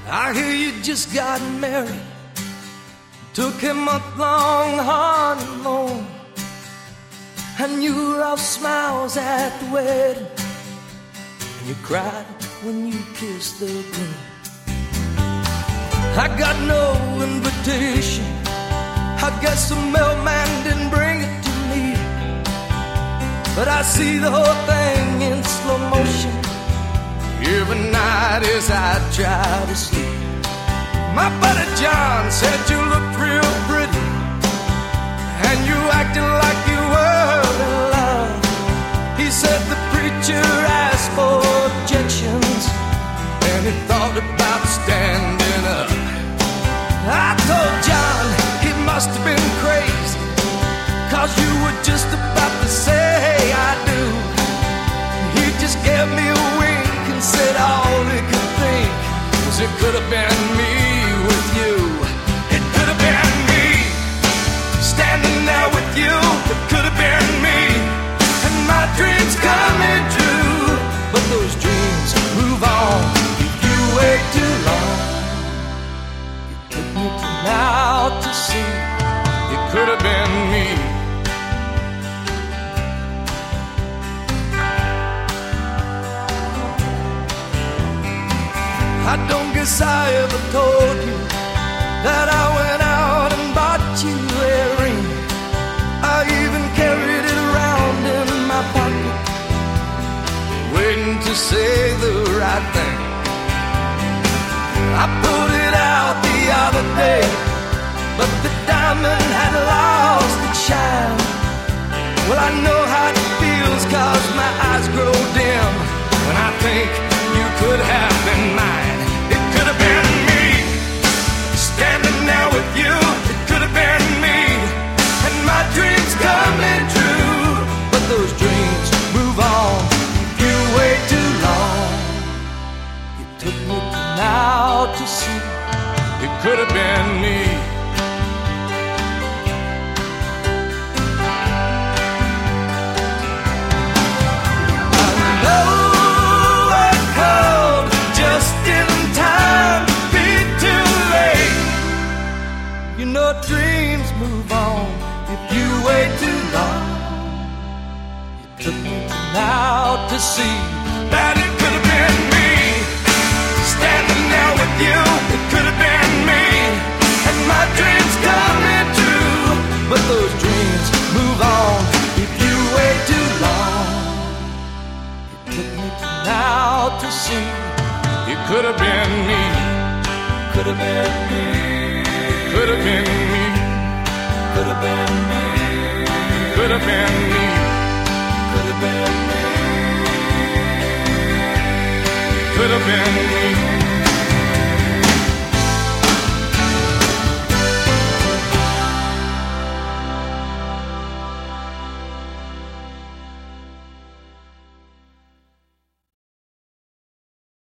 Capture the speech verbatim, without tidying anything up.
I hear you just got married, took a month-long honeymoon, and you were all smiles at the wedding, and you cried when you kissed the groom. I got no invitation, I guess the mailman didn't bring it to me, but I see the whole thing in slow motion every night as I try to sleep. My buddy John said you looked real pretty, and you acted like you were in love. He said the preacher asked for objections, and he thought about standing up. I told John he must have been crazy, 'cause you were just about to say I do. He just gave me a wink and said all he could think was it could have been me with you. It could have been me standing there with you. It could have been me, and my dreams coming true. But those dreams move on if you wait too long. You took me to now to see it could have been me. I don't guess I ever told you that I went out and bought you a ring. I even carried it around in my pocket, waiting to say the right thing. I pulled it out the other day, but the diamond had lost its shine. Well, I know how it feels, 'cause my eyes grow dim when I think you could have been mine. It could have been me standing there with you. It could have been me, and my dreams coming true. But those dreams move on if you wait too long. You took me to now to see it could have been me. You know dreams move on if you wait too long. You took me to now to see that it could have been me standing there with you. It could have been me, and my dreams coming true. But those dreams move on if you wait too long. You took me to now to see it could have been me. Could have been me. Could have been me, could have been me, could have been me, could have been me, could have been me.